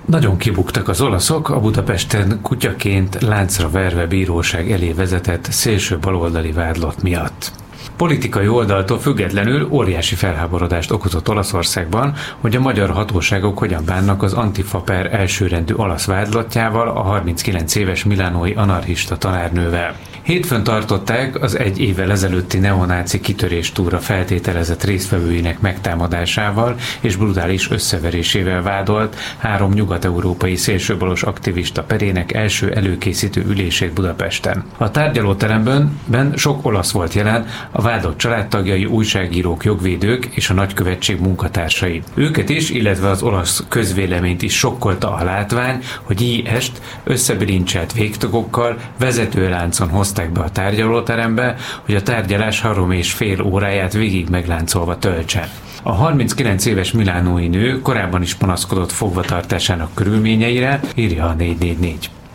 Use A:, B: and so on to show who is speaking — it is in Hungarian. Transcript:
A: Nagyon kibuktak az olaszok a Budapesten kutyaként láncra verve bíróság elé vezetett szélső baloldali vádlott miatt. Politikai oldaltól függetlenül óriási felháborodást okozott Olaszországban, hogy a magyar hatóságok hogyan bánnak az Antifa per elsőrendű olasz vádlottjával, a 39 éves milánói anarchista tanárnővel. Hétfőn tartották az egy évvel ezelőtti neonáci kitöréstúra feltételezett résztvevőinek megtámadásával és brutális összeverésével vádolt 3 nyugat-európai szélsőbalos aktivista perének első előkészítő ülését Budapesten. A tárgyalóteremben sok olasz volt jelen, a vádolt családtagjai, újságírók, jogvédők és a nagykövetség munkatársai. Őket is, illetve az olasz közvéleményt is sokkolta a látvány, hogy IS-t összebilincselt végtagokkal vezetőláncon hozták be a tárgyalóterembe, hogy a tárgyalás 3,5 óráját végig megláncolva töltse. A 39 éves milánói nő korábban is panaszkodott fogvatartásának körülményeire, írja a 444.